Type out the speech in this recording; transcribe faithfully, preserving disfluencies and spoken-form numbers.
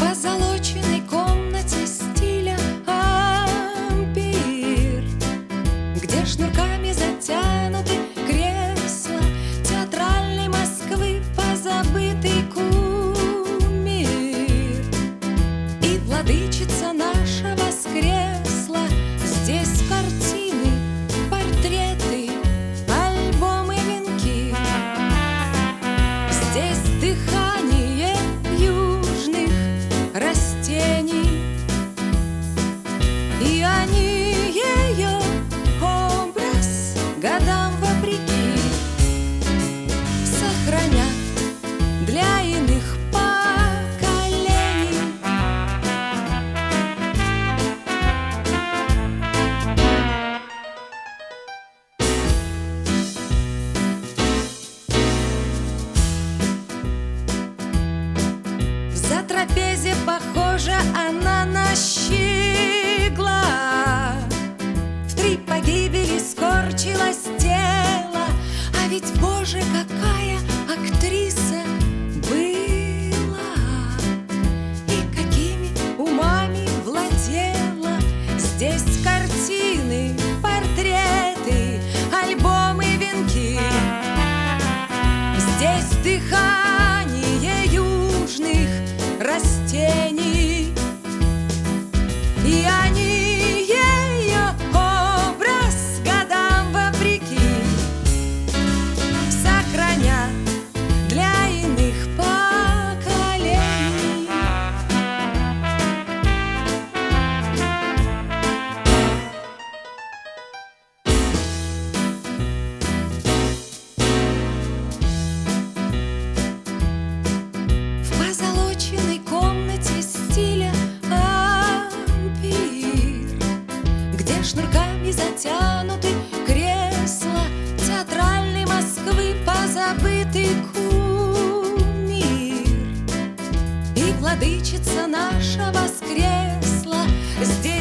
позолоченной комнате стиля ампир, где шнурками затянуты кресла театральной Москвы, позабытый кумир. И владычица наша воскресла. Здесь картины, портреты, альбомы, венки. Здесь дыхание южных растений, и они ее образ годам вопреки сохранят для иных поколений. За трапезе похожа она на щегла. В три погибели скорчилось тело, а ведь, Боже, какая актриса была и какими умами владела. Здесь картины, портреты, альбомы, венки. Здесь дыхание южных растений, и они ее образ годам вопреки сохранят для иных поколений. В позолоченной комнате стиля ампир, где шнурками затянуты кресла театральной Москвы, позабытый кумир. И владычица наша воскресла. Здесь